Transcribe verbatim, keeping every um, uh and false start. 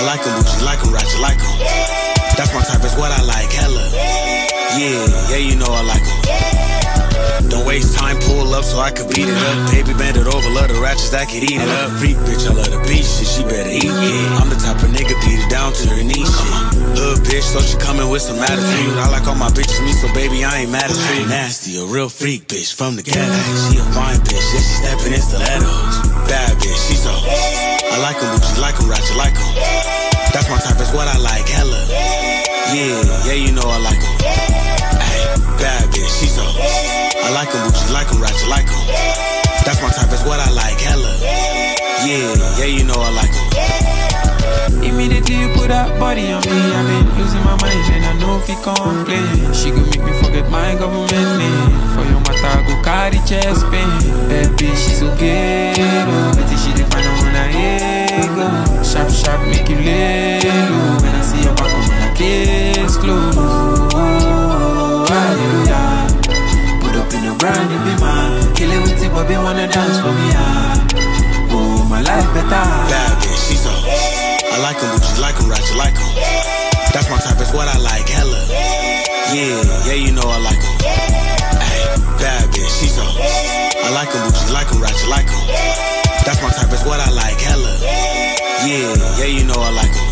like 'em bougie, like 'em ratchet, like 'em. That's my type, it's what I like, hella. Yeah, yeah, you know I like 'em. Don't waste time, pull up so I can beat it up. Baby, bend it over, love the ratchets that could eat it up. Freak bitch, I love the beach shit, she better eat, yeah. I'm the type of nigga, beat it down to her knees, shit. Hood bitch, so she coming with some attitude. I like all my bitches, me, so baby, I ain't mad at you. Nasty, a real freak bitch from the ghetto. She a fine bitch, yeah, she stepping in stilettos. Bad bitch, she so. I like 'em bougie, like 'em ratchet, like 'em. That's my type, it's what I like, hella. Yeah, yeah, you know I like 'em. Ay, bad bitch, she so. I like 'em bougie, like 'em ratchet, like 'em. That's my type, it's what I like, hella. Yeah, yeah, you know I like 'em. Immediately you put that body on me, I've been losing my mind and I know if you complain. She could make me forget my government name. For your mata, I go carry chest pain. Bad bitch, she's so ghetto. Betty, she define her when I ego. Sharp, sharp, make you lay low. When I see your back, I'm like case closed. Oh, hallelujah. Put up in the brand, you be mine. Kill it with it, but they wanna dance for me, ah. Oh, my life better. Bad bitch, she's so. I like 'em bougie, like 'em ratchet, like 'em. That's my type, it's what I like, hella. Yeah, yeah, you know I like 'em. Ay, bad bitch, she so. I like 'em bougie, like 'em ratchet, like 'em. That's my type, it's what I like, hella. Yeah, yeah, you know I like 'em.